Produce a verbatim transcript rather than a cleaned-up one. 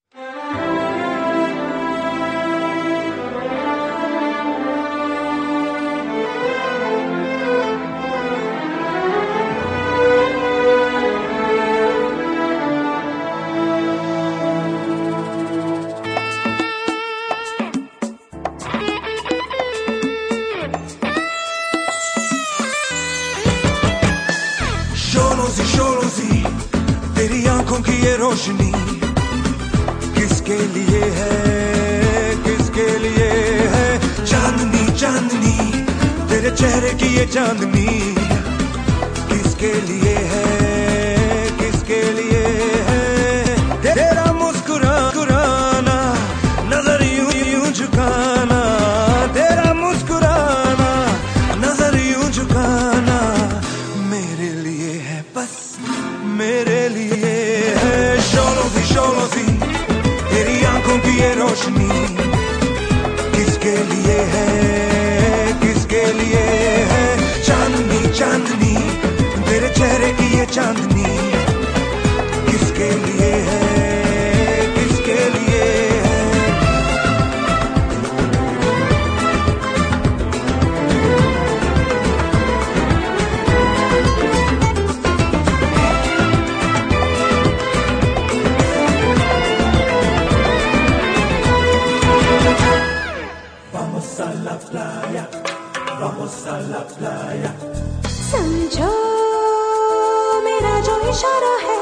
शोलों सी शोलों सी तेरी आंखों की ये रोशनी किसके लिए है, किसके लिए है? चांदनी चांदनी तेरे चेहरे की ये चांदनी किसके लिए है, किसके लिए है? तेरा मुस्कुराना नजर यूं यूं झुकाना, तेरा मुस्कुराना नजर यूं झुकाना मेरे लिए है, बस मेरे लिए है। शोलों सी शोलों सी तेरी आंखों की ये रोशनी किसके लिए है, किसके लिए है? चांदनी चांदनी तेरे चेहरे की ये चांदनी किसके लिए है, किसके लिए है? Vamos a la playa, vamos a la playa. समझो मेरा जो इशारा है